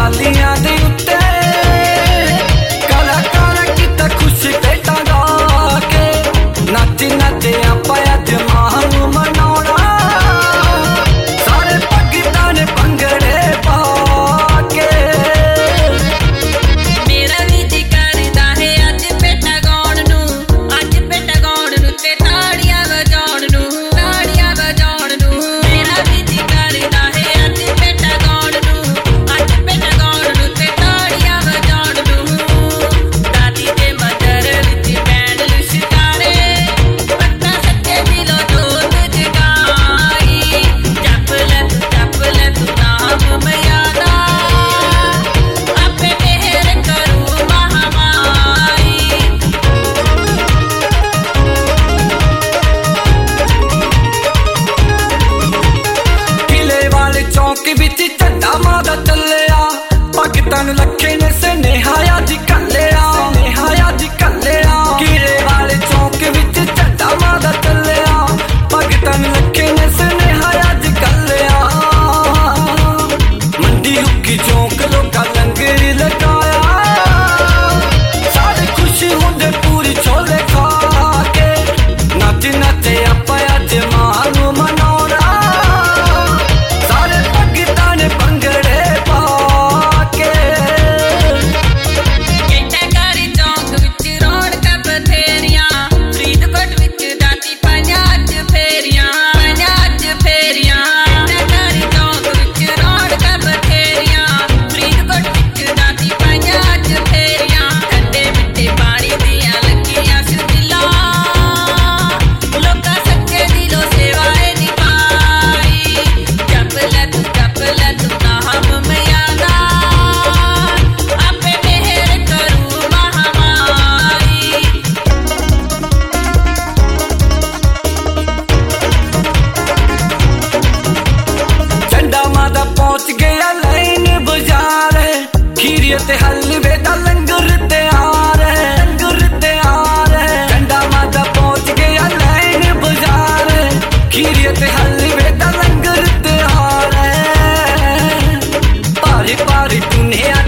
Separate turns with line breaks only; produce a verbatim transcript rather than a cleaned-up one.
थालियां दे उत्ते कलाकार किता खुश पेटा गा के नच नच आपां अज मां नूं मनाउणा सारे भगतां ने भंगड़े पा के
मेरा भी जी करदा है अज पेटा गाउण नूं अज पेटा गाउण नूं ते ताड़ियां वजाउण नूं ताड़ियां वजाउण नूं मेरा भी जी करदा है अज पेटा गाउण नूं अज पेटा गाउण नूं ते ताड़ियां वजाउण नूं दादी दे मदर विच बैण लुशकारे पत्ता सच्चे दिलों जोत जगाई जप ले तू जप ले तू नाम मयादा आपे मेहर करूं महामाई
किले वाले चौक विच झंडा मादा चलिया भगतां नूं लखे ने सुनेहा अज घल्लिया सुनेहा अज घल्लिया किले वाले चौक विच झंडा मादा चलिया भगतां नूं लखे ने सुनेहा अज घल्लिया मंडी हुक्की चौक लोकां लंगर लगाया सारे खुश हुंदे पूरी छोले खा के नच नच आपां अज मां नूं मनाउणा सारे भगतां ने भंगड़े पा के
केटागरी चौक विच रौनकां बथेरियां फरीदकोट विच दाती पाइयां अज फेरियां पाइयां अज फेरियां केटागरी चौक विच रौनकां बथेरियां फरीदकोट विच दाती पाइयां अज फेरियां ठंडे मिट्ठे पानी दियां लगियां छबिलां लोकां सच्चे दिलों सेवाएं निभाई जप ले तू जप ले तू नाम मयादा आपे मेहर करूं महामाई
झंडा मादा पहुंच गया लाइन बाजार खीरे ते हलवे दा लंगर तैयार है लंगर तैयार है झंडा मादा पहुंच गया लाइन बाजार खीरे ते हलवे दा लंगर तैयार है भारी भारी दुनिया